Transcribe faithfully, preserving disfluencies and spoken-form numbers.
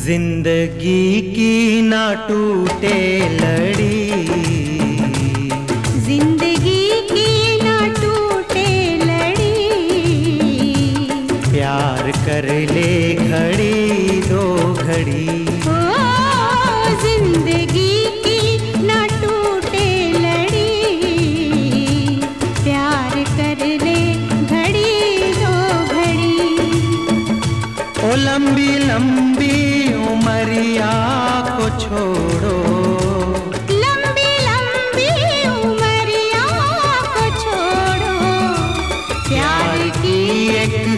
जिंदगी की ना टूटे लड़ी, जिंदगी की ना टूटे लड़ी, प्यार कर ले घड़ी दो घड़ी। ओ जिंदगी की ना टूटे लड़ी, प्यार कर ले घड़ी दो घड़ी। ओ लंबी लंबी उमरिया को छोड़ो, लंबी लंबी उमरिया को छोड़ो, प्यार की एक